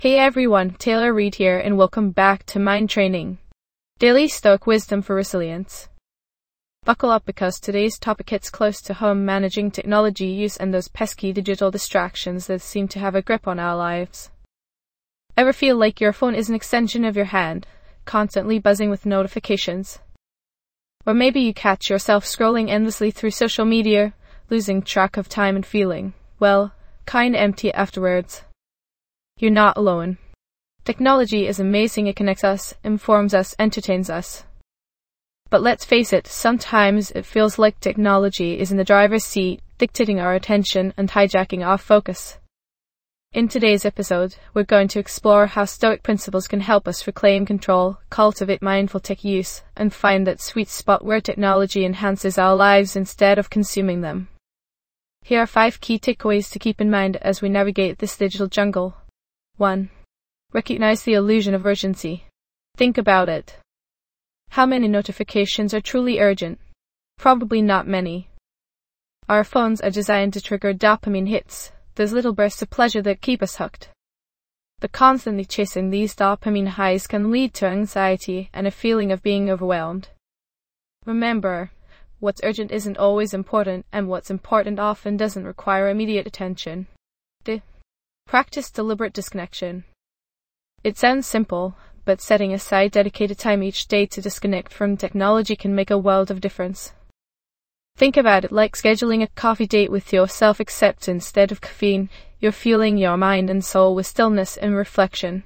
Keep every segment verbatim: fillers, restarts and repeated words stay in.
Hey everyone, Taylor Reid here and welcome back to Mind Training, daily Stoic wisdom for resilience. Buckle up because today's topic hits close to home: managing technology use and those pesky digital distractions that seem to have a grip on our lives. Ever feel like your phone is an extension of your hand, constantly buzzing with notifications? Or maybe you catch yourself scrolling endlessly through social media, losing track of time and feeling, well, kinda empty afterwards. You're not alone. Technology is amazing. It connects us, informs us, entertains us. But let's face it, sometimes it feels like technology is in the driver's seat, dictating our attention and hijacking our focus. In today's episode, we're going to explore how Stoic principles can help us reclaim control, cultivate mindful tech use, and find that sweet spot where technology enhances our lives instead of consuming them. Here are five key takeaways to keep in mind as we navigate this digital jungle. one. Recognize the illusion of urgency. Think about it. How many notifications are truly urgent? Probably not many. Our phones are designed to trigger dopamine hits, those little bursts of pleasure that keep us hooked. But constantly chasing these dopamine highs can lead to anxiety and a feeling of being overwhelmed. Remember, what's urgent isn't always important, and what's important often doesn't require immediate attention. two. Practice deliberate disconnection. It sounds simple, but setting aside dedicated time each day to disconnect from technology can make a world of difference. Think about it like scheduling a coffee date with yourself, except instead of caffeine, you're fueling your mind and soul with stillness and reflection.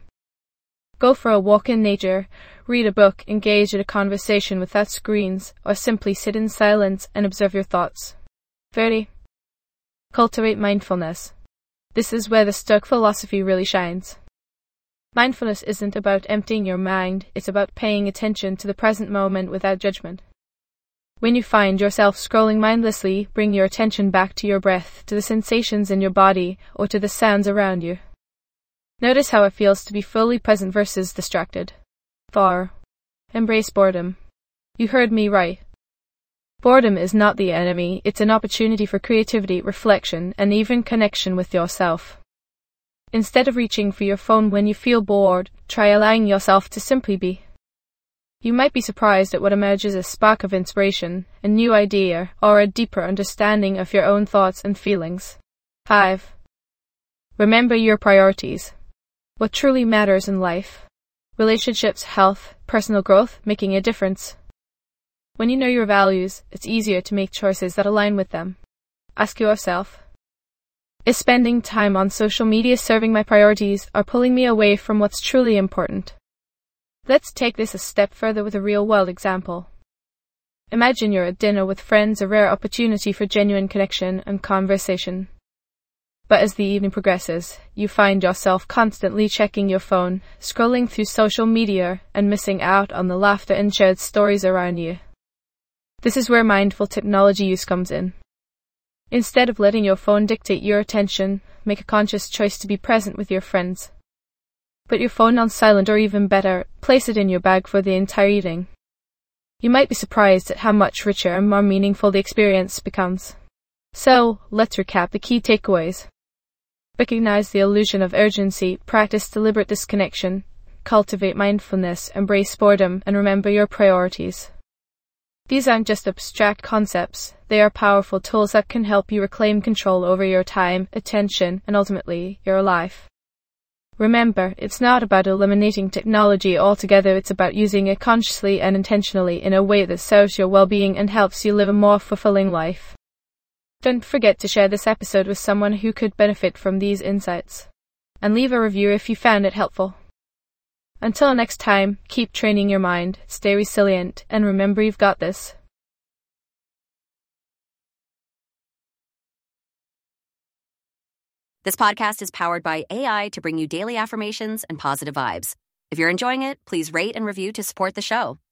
Go for a walk in nature, read a book, engage in a conversation without screens, or simply sit in silence and observe your thoughts. three. Cultivate mindfulness. This is where the Stoic philosophy really shines. Mindfulness isn't about emptying your mind, it's about paying attention to the present moment without judgment. When you find yourself scrolling mindlessly, bring your attention back to your breath, to the sensations in your body, or to the sounds around you. Notice how it feels to be fully present versus distracted. four. Embrace boredom. You heard me right. Boredom is not the enemy, it's an opportunity for creativity, reflection, and even connection with yourself. Instead of reaching for your phone when you feel bored, try allowing yourself to simply be. You might be surprised at what emerges: a spark of inspiration, a new idea, or a deeper understanding of your own thoughts and feelings. five. Remember your priorities. What truly matters in life? Relationships, health, personal growth, making a difference. When you know your values, it's easier to make choices that align with them. Ask yourself, is spending time on social media serving my priorities or pulling me away from what's truly important? Let's take this a step further with a real-world example. Imagine you're at dinner with friends, a rare opportunity for genuine connection and conversation. But as the evening progresses, you find yourself constantly checking your phone, scrolling through social media, and missing out on the laughter and shared stories around you. This is where mindful technology use comes in. Instead of letting your phone dictate your attention, make a conscious choice to be present with your friends. Put your phone on silent, or even better, place it in your bag for the entire evening. You might be surprised at how much richer and more meaningful the experience becomes. So, let's recap the key takeaways. Recognize the illusion of urgency, practice deliberate disconnection, cultivate mindfulness, embrace boredom, and remember your priorities. These aren't just abstract concepts, they are powerful tools that can help you reclaim control over your time, attention, and ultimately, your life. Remember, it's not about eliminating technology altogether, it's about using it consciously and intentionally in a way that serves your well-being and helps you live a more fulfilling life. Don't forget to share this episode with someone who could benefit from these insights. And leave a review if you found it helpful. Until next time, keep training your mind, stay resilient, and remember you've got this. This podcast is powered by A I to bring you daily affirmations and positive vibes. If you're enjoying it, please rate and review to support the show.